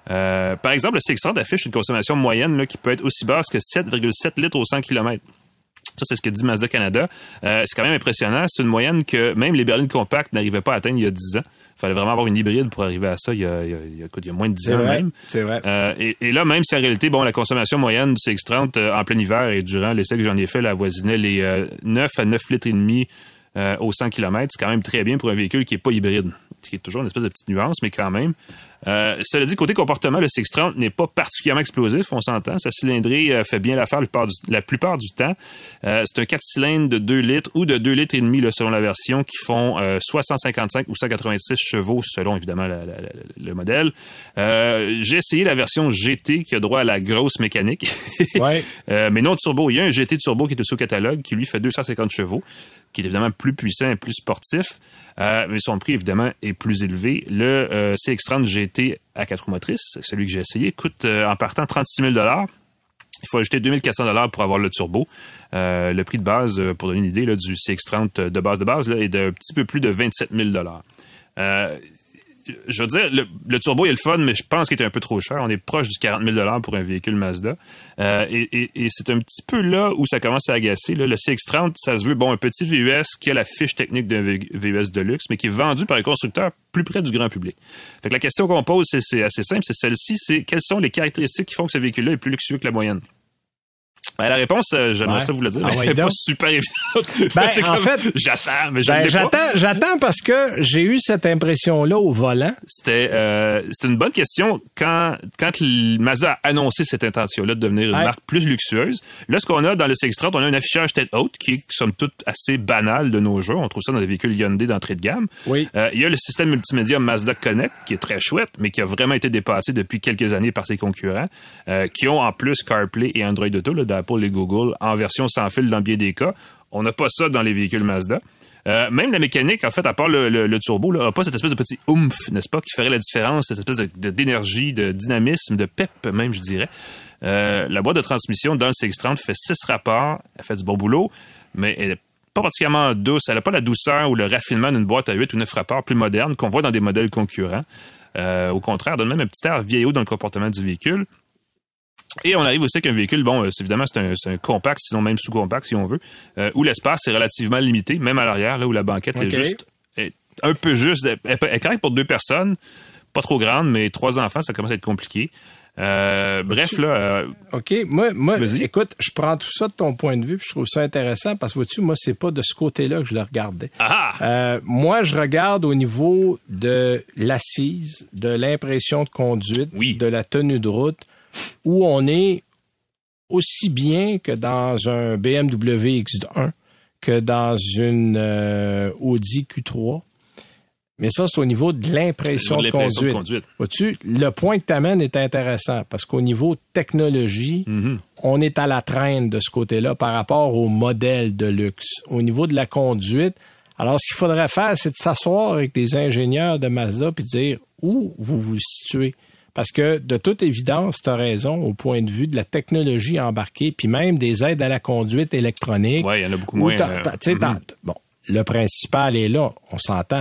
Par exemple, le CX-30 affiche une consommation moyenne là, qui peut être aussi basse que 7,7 litres au 100 km. Ça, c'est ce que dit Mazda Canada. C'est quand même impressionnant. C'est une moyenne que même les berlines compactes n'arrivaient pas à atteindre il y a 10 ans. Il fallait vraiment avoir une hybride pour arriver à ça il y a moins de 10 ans même. C'est vrai. Et là, même si en réalité, la consommation moyenne du CX-30 en plein hiver et durant l'essai que j'en ai fait, avoisinait les 9 à 9 litres et demi au 100 km, c'est quand même très bien pour un véhicule qui n'est pas hybride. Ce qui est toujours une espèce de petite nuance, mais quand même. Cela dit, côté comportement, le CX-30 n'est pas particulièrement explosif, on s'entend. Sa cylindrée fait bien l'affaire la plupart du temps. C'est un 4 cylindres de 2 litres ou de 2 litres et demi là, selon la version, qui font soit 155 ou 186 chevaux, selon évidemment le modèle. J'ai essayé la version GT qui a droit à la grosse mécanique. Ouais. Mais non turbo. Il y a un GT turbo qui est aussi au catalogue, qui lui fait 250 chevaux, qui est évidemment plus puissant et plus sportif. Mais son prix, évidemment, est plus élevé. Le CX-30 GT à 4 roues motrices, celui que j'ai essayé, coûte en partant 36 000 $. Il faut ajouter 2 400 $ pour avoir le turbo. Le prix de base, pour donner une idée là, du CX-30 de base là, est d'un petit peu plus de 27 000 $. Je veux dire, le turbo est le fun, mais je pense qu'il est un peu trop cher. On est proche du 40 000 $ pour un véhicule Mazda. Et c'est un petit peu là où ça commence à agacer. Là. Le CX-30, ça se veut, un petit VUS qui a la fiche technique d'un VUS de luxe, mais qui est vendu par un constructeur plus près du grand public. Fait que la question qu'on pose, c'est assez simple, c'est celle-ci, c'est quelles sont les caractéristiques qui font que ce véhicule-là est plus luxueux que la moyenne? La réponse, j'aimerais ça vous le dire, mais elle n'est pas super évidente. En fait, j'attends, mais je j'attends parce que j'ai eu cette impression-là au volant. C'était une bonne question quand Mazda a annoncé cette intention-là de devenir une marque plus luxueuse. Là, ce qu'on a dans le CX-30, on a un affichage tête haute qui est, somme toute, assez banal de nos jours. On trouve ça dans des véhicules Hyundai d'entrée de gamme. Oui. Il y a le système multimédia Mazda Connect qui est très chouette, mais qui a vraiment été dépassé depuis quelques années par ses concurrents, qui ont en plus CarPlay et Android Auto, là, d'Apple et Google, en version sans fil dans bien des cas. On n'a pas ça dans les véhicules Mazda. Même la mécanique, en fait, à part le turbo, n'a pas cette espèce de petit oomph, n'est-ce pas, qui ferait la différence, cette espèce d'énergie, de dynamisme, de pep même, je dirais. La boîte de transmission dans le CX-30 fait 6 rapports, elle fait du bon boulot, mais elle n'est pas particulièrement douce. Elle n'a pas la douceur ou le raffinement d'une boîte à 8 ou 9 rapports plus moderne qu'on voit dans des modèles concurrents. Au contraire, elle donne même un petit air vieillot dans le comportement du véhicule. Et on arrive aussi avec un véhicule, évidemment, c'est un compact, sinon même sous-compact, si on veut, où l'espace est relativement limité, même à l'arrière, là où la banquette est un peu juste. Elle est correcte pour 2 personnes, pas trop grande, mais 3 enfants, ça commence à être compliqué. OK. Moi écoute, je prends tout ça de ton point de vue, puis je trouve ça intéressant, parce que vois-tu, moi, c'est pas de ce côté-là que je le regardais. Moi, je regarde au niveau de l'assise, de l'impression de conduite, de la tenue de route, où on est aussi bien que dans un BMW X1, que dans une Audi Q3. Mais ça, c'est au niveau de l'impression de conduite. Vois-tu, le point que tu amènes est intéressant parce qu'au niveau technologie, on est à la traîne de ce côté-là par rapport au modèle de luxe. Au niveau de la conduite, alors ce qu'il faudrait faire, c'est de s'asseoir avec des ingénieurs de Mazda puis de dire où vous vous situez. Parce que, de toute évidence, tu as raison au point de vue de la technologie embarquée, puis même des aides à la conduite électronique. Oui, il y en a beaucoup moins. Bon, le principal est là, on s'entend.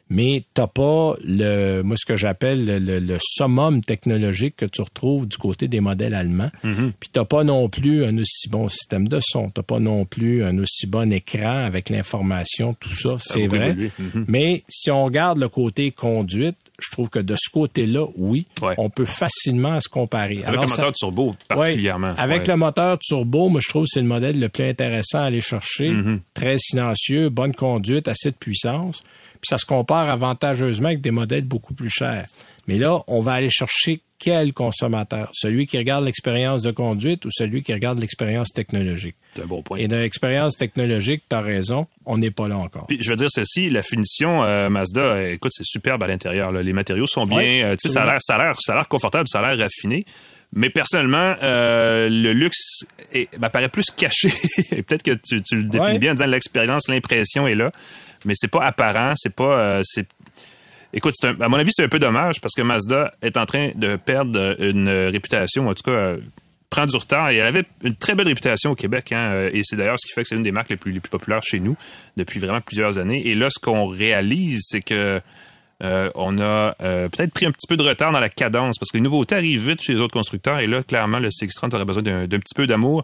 mais t'as pas ce que j'appelle le summum technologique que tu retrouves du côté des modèles allemands. Puis t'as pas non plus un aussi bon système de son, t'as pas non plus un aussi bon écran avec l'information, tout ça, c'est vrai. Mais si on regarde le côté conduite, je trouve que de ce côté-là, oui, on peut facilement se comparer. Avec le moteur turbo, particulièrement. Avec le moteur turbo, moi, je trouve que c'est le modèle le plus intéressant à aller chercher. Très silencieux, bonne conduite, assez de puissance. Puis ça se compare avantageusement avec des modèles beaucoup plus chers. Mais là, on va aller chercher quel consommateur? Celui qui regarde l'expérience de conduite ou celui qui regarde l'expérience technologique? C'est un bon point. Et dans l'expérience technologique, tu as raison, on n'est pas là encore. Puis je veux dire ceci, la finition Mazda, écoute, c'est superbe à l'intérieur. Là. Les matériaux sont bien, tu sais, ça a l'air confortable, ça a l'air raffiné. Mais personnellement, le luxe m'apparaît plus caché. Peut-être que tu le définis bien en disant l'expérience, l'impression est là, mais c'est pas apparent, c'est pas. Écoute, à mon avis, c'est un peu dommage parce que Mazda est en train de perdre une réputation, en tout cas, prend du retard. Et elle avait une très belle réputation au Québec, hein, et c'est d'ailleurs ce qui fait que c'est une des marques les plus populaires chez nous depuis vraiment plusieurs années. Et là, ce qu'on réalise, c'est que on a peut-être pris un petit peu de retard dans la cadence parce que les nouveautés arrivent vite chez les autres constructeurs. Et là, clairement, le CX-30 aurait besoin d'un petit peu d'amour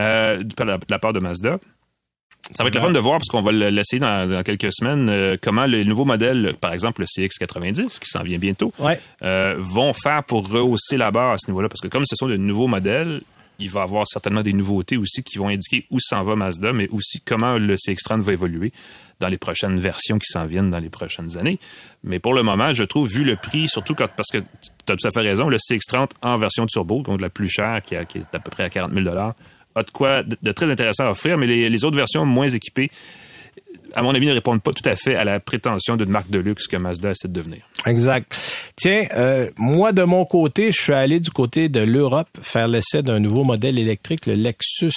de la part de Mazda. Ça va être le fun de voir, parce qu'on va l'essayer dans quelques semaines, comment les nouveaux modèles, par exemple le CX-90, qui s'en vient bientôt, vont faire pour rehausser la barre à ce niveau-là. Parce que comme ce sont de nouveaux modèles, il va y avoir certainement des nouveautés aussi qui vont indiquer où s'en va Mazda, mais aussi comment le CX-30 va évoluer dans les prochaines versions qui s'en viennent dans les prochaines années. Mais pour le moment, je trouve, vu le prix, surtout parce que tu as tout à fait raison, le CX-30 en version turbo, donc la plus chère, qui est à peu près à 40 000 $, a de quoi de très intéressant à offrir, mais les autres versions moins équipées, à mon avis, ne répondent pas tout à fait à la prétention d'une marque de luxe que Mazda essaie de devenir. Exact. Tiens, moi, de mon côté, je suis allé du côté de l'Europe faire l'essai d'un nouveau modèle électrique, le Lexus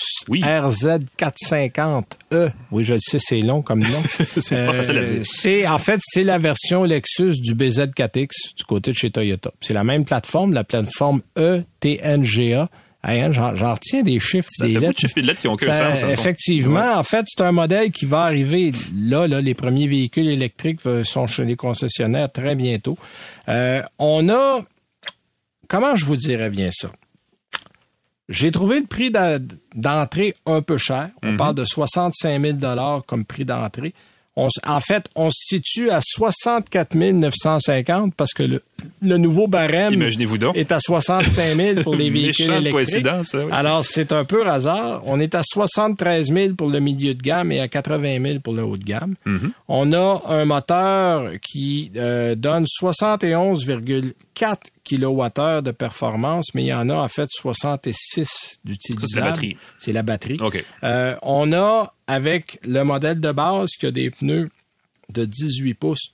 RZ450e. Oui, je le sais, c'est long comme nom. C'est pas facile à dire. C'est la version Lexus du BZ4X du côté de chez Toyota. C'est la même plateforme, la plateforme ETNGA. Hey, j'en retiens des chiffres, ça des fait lettres. Beaucoup de chiffres et de lettres qui ont qu'un sens. Effectivement. En fait, c'est un modèle qui va arriver là, les premiers véhicules électriques sont chez les concessionnaires très bientôt. On a, comment je vous dirais bien ça? J'ai trouvé le prix d'entrée un peu cher. On parle de 65 000 $ comme prix d'entrée. On se situe à 64 950 parce que le nouveau barème est à 65 000 pour les véhicules électriques. Oui. Alors, c'est un peu hasard. On est à 73 000 pour le milieu de gamme et à 80 000 pour le haut de gamme. On a un moteur qui donne 71,4 kWh de performance, mais il y en a en fait 66 d'utilisable. C'est la batterie. Okay. On a, avec le modèle de base qui a des pneus de 18 pouces,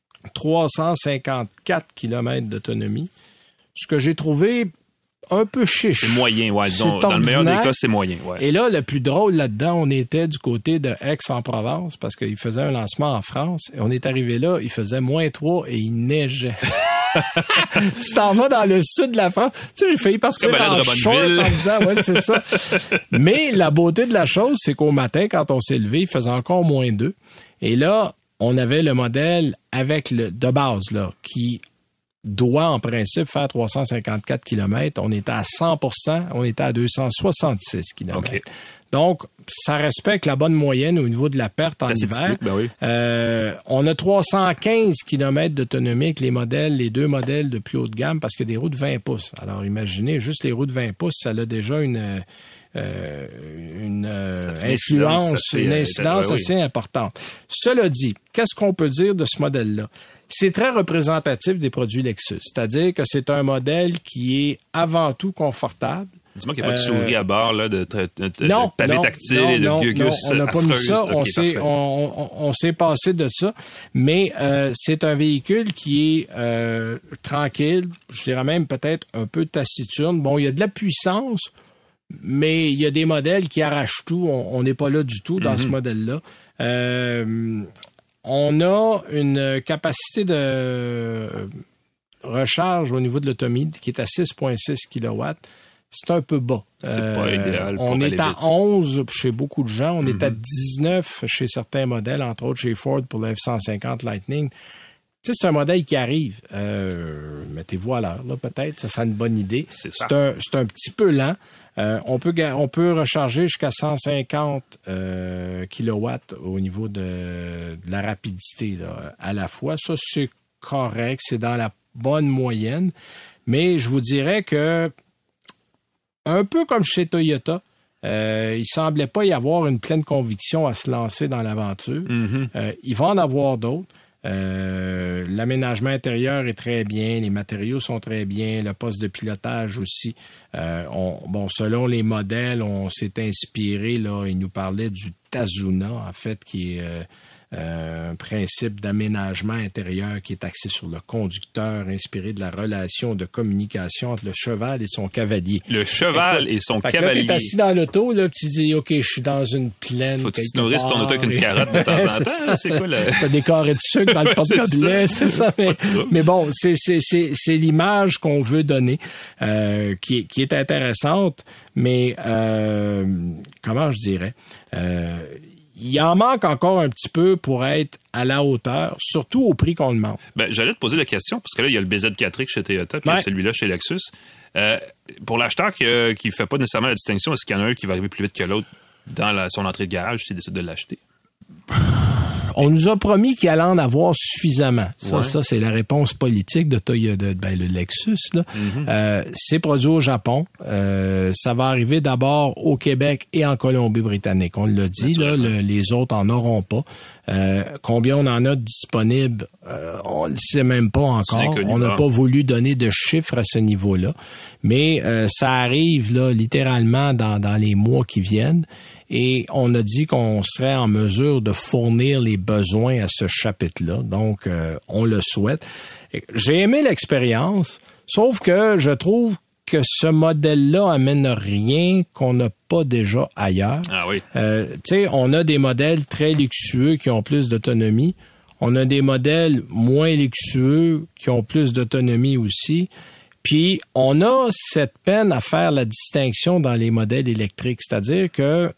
354 km d'autonomie. Ce que j'ai trouvé un peu chiche. C'est moyen, ouais. Dans le meilleur des cas, c'est moyen, ouais. Et là, le plus drôle là-dedans, on était du côté de Aix-en-Provence parce qu'il faisait un lancement en France. Et on est arrivé là, il faisait -3 et il neigeait. Tu t'en vas dans le sud de la France. Tu sais, j'ai failli partir en short en disant, ouais, c'est ça. Mais la beauté de la chose, c'est qu'au matin, quand on s'est levé, il faisait encore -2. Et là, on avait le modèle avec de base, là, qui doit en principe faire 354 km. On était à 100%, on était à 266 km. Okay. Donc, ça respecte la bonne moyenne au niveau de la perte en hiver. Ben oui. On a 315 km d'autonomie avec les deux modèles de plus haut de gamme parce que des roues de 20 pouces. Alors, imaginez, juste les roues de 20 pouces, ça a déjà une influence, une incidence assez importante. Cela dit, qu'est-ce qu'on peut dire de ce modèle-là? C'est très représentatif des produits Lexus. C'est-à-dire que c'est un modèle qui est avant tout confortable. Dis-moi qu'il n'y a pas de souris à bord, là, de pavé tactile et de gugus. On n'a pas mis ça. On s'est passé de ça. Mais c'est un véhicule qui est tranquille, je dirais même peut-être un peu taciturne. Bon, il y a de la puissance, mais il y a des modèles qui arrachent tout. On n'est pas là du tout dans ce modèle-là. On a une capacité de recharge au niveau de l'autonomie qui est à 6,6 kW. C'est un peu bas. C'est pas idéal. On est à 11 chez beaucoup de gens. On est à 19 chez certains modèles, entre autres chez Ford pour le F-150 Lightning. sais, c'est un modèle qui arrive. Mettez-vous à l'heure, là, peut-être. Ça serait une bonne idée. C'est un petit peu lent. On peut recharger jusqu'à 150 kilowatts au niveau de la rapidité là, à la fois. Ça, c'est correct. C'est dans la bonne moyenne. Mais je vous dirais que, un peu comme chez Toyota, il semblait pas y avoir une pleine conviction à se lancer dans l'aventure. Il va en avoir d'autres. L'aménagement intérieur est très bien, les matériaux sont très bien, le poste de pilotage aussi. Selon les modèles, on s'est inspiré, là, il nous parlait du Tazuna, en fait, qui est un principe d'aménagement intérieur qui est axé sur le conducteur, inspiré de la relation de communication entre le cheval et son cavalier. Le cheval et son cavalier. Là, t'es assis dans l'auto, là, puis tu dis, OK, je suis dans une plaine. Faut que tu te nourrisses ton auto avec une carotte de temps en temps. C'est quoi T'as des carrés de sucre dans le porte-gobelet, c'est ça. Mais bon, c'est l'image qu'on veut donner, qui est intéressante, mais comment je dirais? Il en manque encore un petit peu pour être à la hauteur, surtout au prix qu'on demande. J'allais te poser la question, parce que là, il y a le BZ4X chez Toyota, puis il y a celui-là chez Lexus. Pour l'acheteur qui ne fait pas nécessairement la distinction, est-ce qu'il y en a un qui va arriver plus vite que l'autre dans son entrée de garage s'il décide de l'acheter? On nous a promis qu'il allait en avoir suffisamment. Ça, c'est la réponse politique de Toyota, le Lexus. Là. C'est produit au Japon. Ça va arriver d'abord au Québec et en Colombie-Britannique. On l'a dit, là, les autres en auront pas. Combien on en a disponible, on ne le sait même pas encore. On n'a pas voulu donner de chiffres à ce niveau-là. Mais ça arrive là littéralement dans les mois qui viennent. Et on a dit qu'on serait en mesure de fournir les besoins à ce chapitre-là. Donc, on le souhaite. J'ai aimé l'expérience, sauf que je trouve que ce modèle-là amène rien qu'on n'a pas déjà ailleurs. Ah oui. Tu sais, on a des modèles très luxueux qui ont plus d'autonomie. On a des modèles moins luxueux qui ont plus d'autonomie aussi. Puis, on a cette peine à faire la distinction dans les modèles électriques. C'est-à-dire que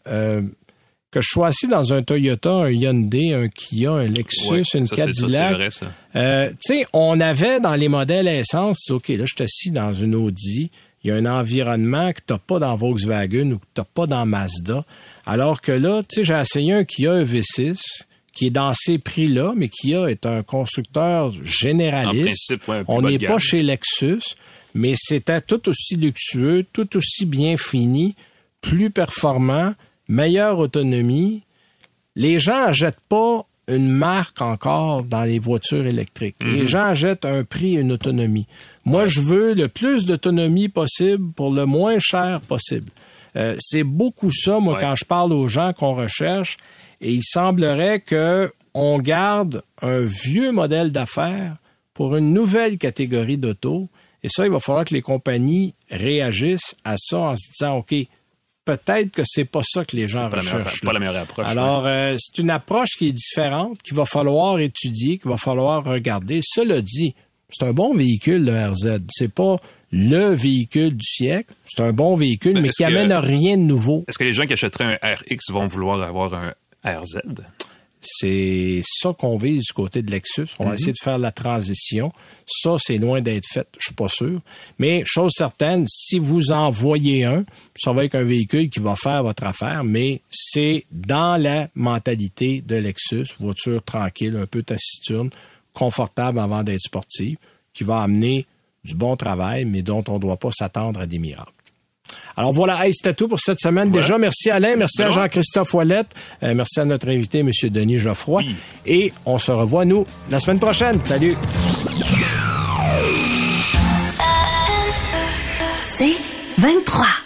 je sois assis dans un Toyota, un Hyundai, un Kia, un Lexus, une Cadillac. C'est vrai, ça. Tu sais, on avait dans les modèles essence, OK, là, je suis assis dans une Audi. Il y a un environnement que tu n'as pas dans Volkswagen ou que tu n'as pas dans Mazda. Alors que là, tu sais, j'ai essayé un Kia EV6 qui est dans ces prix-là, mais Kia est un constructeur généraliste. En principe, on n'est pas chez Lexus, mais c'était tout aussi luxueux, tout aussi bien fini, plus performant, meilleure autonomie. Les gens n'achètent pas une marque encore dans les voitures électriques. Les gens achètent un prix et une autonomie. Moi, je veux le plus d'autonomie possible pour le moins cher possible. C'est beaucoup ça, moi, quand je parle aux gens qu'on recherche. Et il semblerait qu'on garde un vieux modèle d'affaires pour une nouvelle catégorie d'auto. Et ça, il va falloir que les compagnies réagissent à ça en se disant, OK, peut-être que c'est pas ça que les gens recherchent. C'est pas la meilleure approche. Alors, c'est une approche qui est différente, qu'il va falloir étudier, qu'il va falloir regarder. Cela dit, c'est un bon véhicule, le RZ. C'est pas le véhicule du siècle. C'est un bon véhicule, mais qui amène rien de nouveau. Est-ce que les gens qui achèteraient un RX vont vouloir avoir un RZ? C'est ça qu'on vise du côté de Lexus. On va essayer de faire la transition. Ça, c'est loin d'être fait, je suis pas sûr. Mais chose certaine, si vous en voyez un, ça va être un véhicule qui va faire votre affaire, mais c'est dans la mentalité de Lexus, voiture tranquille, un peu taciturne, confortable avant d'être sportive, qui va amener du bon travail, mais dont on ne doit pas s'attendre à des miracles. Alors voilà, c'était tout pour cette semaine. Déjà, merci Alain, merci à Jean-Christophe Ouellette, merci à notre invité, M. Denis Geoffroy. Oui. Et on se revoit, nous, la semaine prochaine. Salut! C'est 23.